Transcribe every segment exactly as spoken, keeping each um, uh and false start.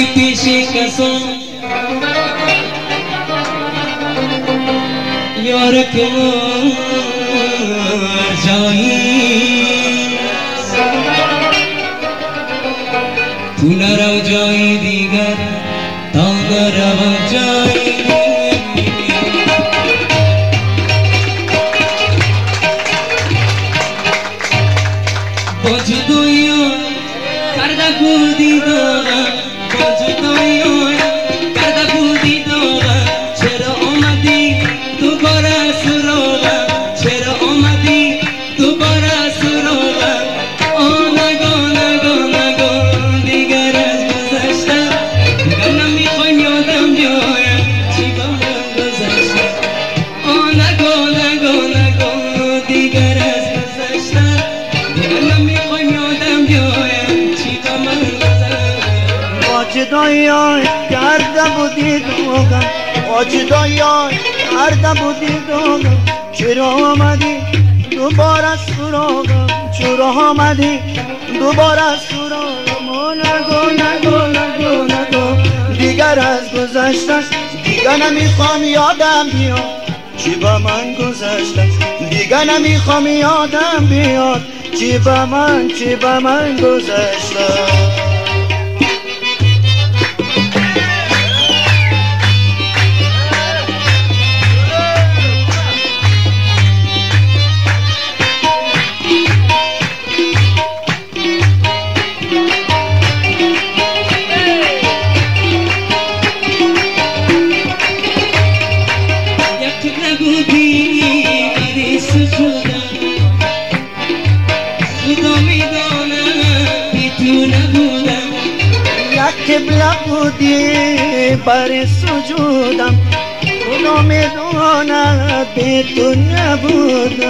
پیش کسان یار کمار جایی تو نرو جای دیگر تا نرو جای با جدایی کرده بودی دارم با جدایی کرده بودی دارم چرا آمدی دوباره سراغم چرا آمدی دوباره سراغم آه نگو نگو نگو دیگر از گذشتم دیگر نمیخوایم یادم بیایم چی با من گذشتم آه نگو نگو نگو دیگر از گذشتم دیگر نمیخوایم یادم بیایم چی با من گذشتم با جدایی کرده بودی دوگم با جدایی کرده بودی دوگم چرا آمدی دوباره سراغم چرا آمدی دوباره سراغم آه نگو نگو نگو نگو دیگر از گذشتن دیگر نمیخوام یادم بیاد چی با من گذشتن دیگر نمیخوام یادم بیاد چی با من چی با من گذشتن قبله بودی بر سجودم خدا میدونه بی تو نبودم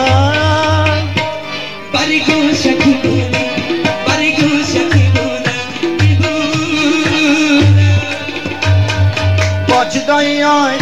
بری گوشکی بودم بری گوشکی بودم با جدایی